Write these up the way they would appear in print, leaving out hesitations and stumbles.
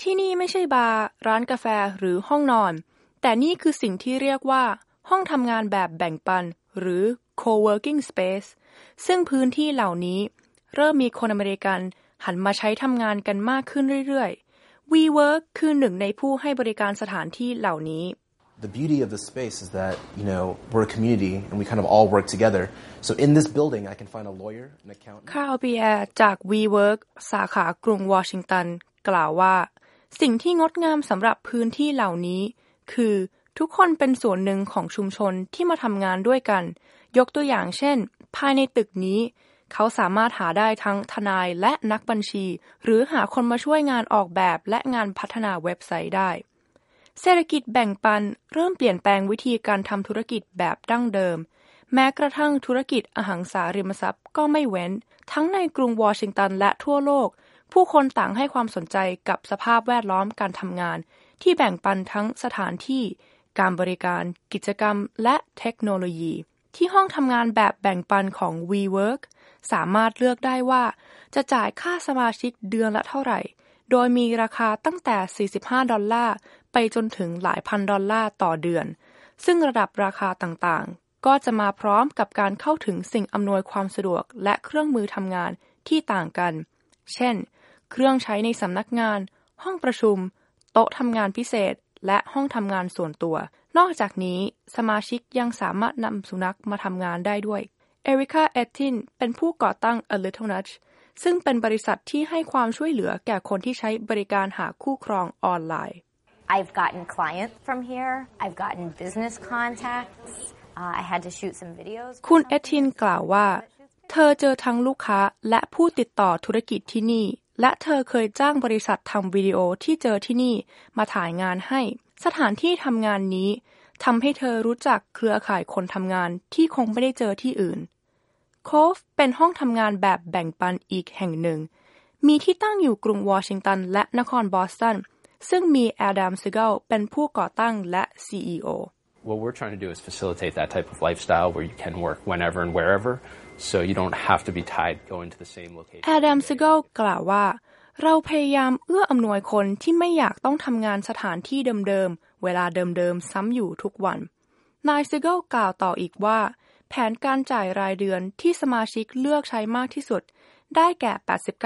ที่นี่ไม่ใช่บาร์ร้านกาแฟหรือห้องนอนแต่นี่คือสิ่งที่เรียกว่าห้องทำงานแบบแบ่งปันหรือ co-working space ซึ่งพื้นที่เหล่านี้เริ่มมีคนอเมริกันหันมาใช้ทำงานกันมากขึ้นเรื่อยๆ WeWork คือหนึ่งในผู้ให้บริการสถานที่เหล่านี้ The beauty of the space is that, we're a community and we kind of all work together. So in this building, I can find a lawyer, an accountant. คาร์ล ปีแอร์จาก WeWork สาขากรุงวอชิงตันกล่าวว่าสิ่งที่งดงามสำหรับพื้นที่เหล่านี้คือทุกคนเป็นส่วนหนึ่งของชุมชนที่มาทำงานด้วยกันยกตัวอย่างเช่นภายในตึกนี้เขาสามารถหาได้ทั้งทนายและนักบัญชีหรือหาคนมาช่วยงานออกแบบและงานพัฒนาเว็บไซต์ได้เศรษฐกิจแบ่งปันเริ่มเปลี่ยนแปลงวิธีการทำธุรกิจแบบดั้งเดิมแม้กระทั่งธุรกิจอสังหาริมทรัพย์ก็ไม่เว้นทั้งในกรุงวอชิงตันและทั่วโลกผู้คนต่างให้ความสนใจกับสภาพแวดล้อมการทำงานที่แบ่งปันทั้งสถานที่การบริการกิจกรรมและเทคโนโลยีที่ห้องทำงานแบบแบ่งปันของ WeWork สามารถเลือกได้ว่าจะจ่ายค่าสมาชิกเดือนละเท่าไหร่โดยมีราคาตั้งแต่$45ไปจนถึงหลายพัน$ต่อเดือนซึ่งระดับราคาต่างๆก็จะมาพร้อมกับการเข้าถึงสิ่งอำนวยความสะดวกและเครื่องมือทำงานที่ต่างกันเช่นเครื่องใช้ในสำนักงานห้องประชุมโต๊ะทำงานพิเศษและห้องทำงานส่วนตัวนอกจากนี้สมาชิกยังสามารถนำสุนัขมาทำงานได้ด้วยเอริคา เอตตินเป็นผู้ก่อตั้ง A Little Nudge ซึ่งเป็นบริษัทที่ให้ความช่วยเหลือแก่คนที่ใช้บริการหาคู่ครองออนไลน์ I've gotten clients from here. I've gotten business contacts. I had to shoot some videos. คุณเอตตินกล่าวว่าเธอเจอทั้งลูกค้าและผู้ติดต่อธุรกิจที่นี่และเธอเคยจ้างบริษัททำวิดีโอที่เจอที่นี่มาถ่ายงานให้สถานที่ทำงานนี้ทำให้เธอรู้จักเครือข่ายคนทำงานที่คงไม่ได้เจอที่อื่นโคฟเป็นห้องทำงานแบบแบ่งปันอีกแห่งหนึ่งมีที่ตั้งอยู่กรุงวอชิงตันและนครบอสตันซึ่งมีแอดัม ซิเกิลเป็นผู้ก่อตั้งและ CEO What we're trying to do is facilitate that type of lifestyle where you can work whenever and wherever so you don't have to be tied going to the same location แอดัม ซิเกิลกล่าวว่าเราพยายามเอื้ออำนวยคนที่ไม่อยากต้องทำงานสถานที่เดิมๆเวลาเดิมๆซ้ำอยู่ทุกวันนาย ซิเกิลกล่าวต่ออีกว่าแผนการจ่ายรายเดือนที่สมาชิกเลือกใช้มากที่สุดได้แก่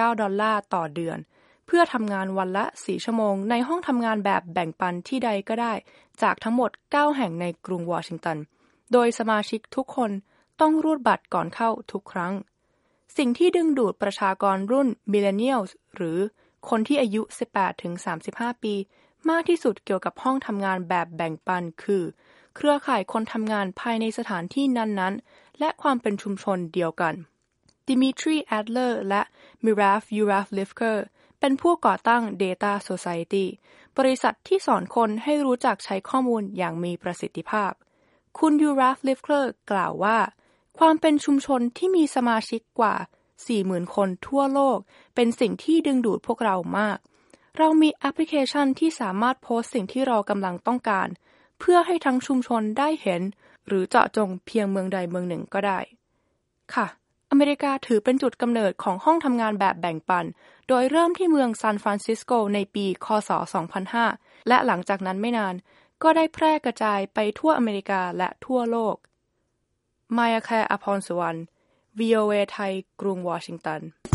$89ต่อเดือนเพื่อทำงานวันละ4ชั่วโมงในห้องทำงานแบบแบ่งปันที่ใดก็ได้จากทั้งหมด9แห่งในกรุงวอชิงตันโดยสมาชิกทุกคนต้องรูดบัตรก่อนเข้าทุกครั้งสิ่งที่ดึงดูดประชากรรุ่น Millennials หรือคนที่อายุ 18-35 ปีมากที่สุดเกี่ยวกับห้องทำงานแบบแบ่งปันคือเครือข่ายคนทำงานภายในสถานที่นั้นๆและความเป็นชุมชนเดียวกันดิมิทรี แอดเลอร์และมิราฟ ยูราฟลิฟเกอร์เป็นผู้ก่อตั้ง Data Society บริษัทที่สอนคนให้รู้จักใช้ข้อมูลอย่างมีประสิทธิภาพคุณยูราฟลิฟเกอร์กล่าวว่าความเป็นชุมชนที่มีสมาชิกกว่า 40,000 คนทั่วโลกเป็นสิ่งที่ดึงดูดพวกเรามากเรามีแอปพลิเคชันที่สามารถโพสต์สิ่งที่เรากำลังต้องการเพื่อให้ทั้งชุมชนได้เห็นหรือเจาะจงเพียงเมืองใดเมืองหนึ่งก็ได้ค่ะอเมริกาถือเป็นจุดกำเนิดของห้องทำงานแบบแบ่งปันโดยเริ่มที่เมืองซานฟรานซิสโกในปีค.ศ. 2005และหลังจากนั้นไม่นานก็ได้แพร่กระจายไปทั่วอเมริกาและทั่วโลกมายาแคร์ อภรณ์สุวรรณ VOA ไทยกรุงวอชิงตัน